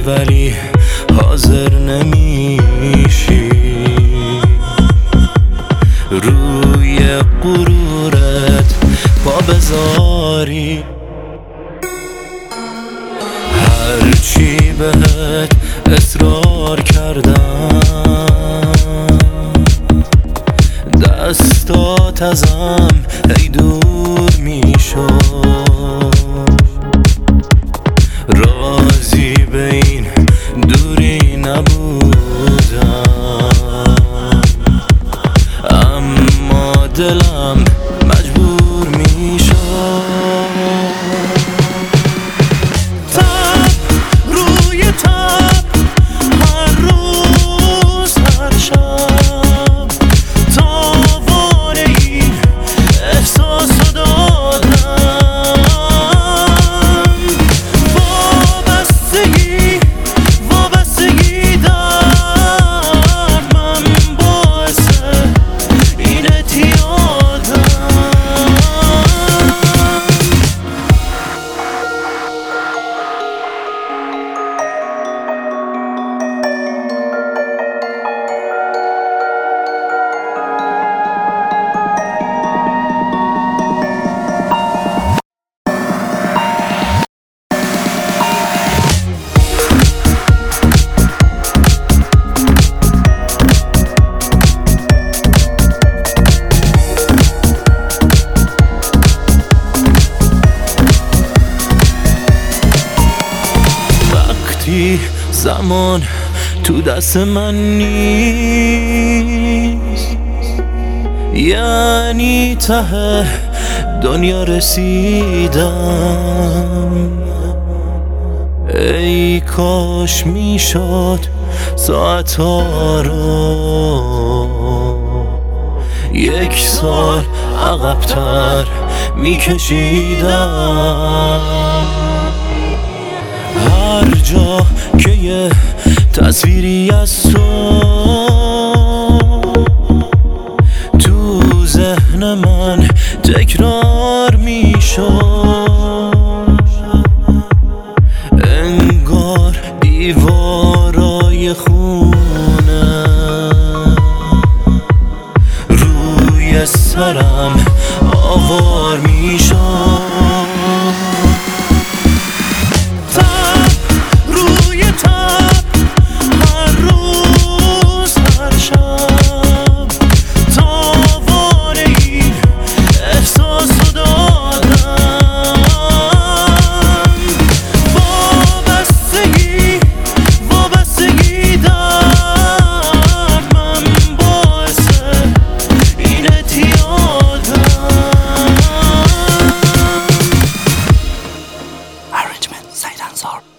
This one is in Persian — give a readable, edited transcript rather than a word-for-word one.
ولی حاضر نمیشی روی غرورت پا بذاری. هرچی بهت اصرار کردم دستات ازم هی دور میشد. راضی به این دوری نبودم اما دلم مجبور میشد. زمان تو دست من نیست، یعنی ته دنیا رسیدم. ای کاش میشد ساعتها رو 1 سال عقب‌تر میکشیدم. هر جا که یه تصویری از تو ذهن من تکرار میشد، انگار دیوارای خونه روی سرم آوار میشد. Arrangement, Said Ansar.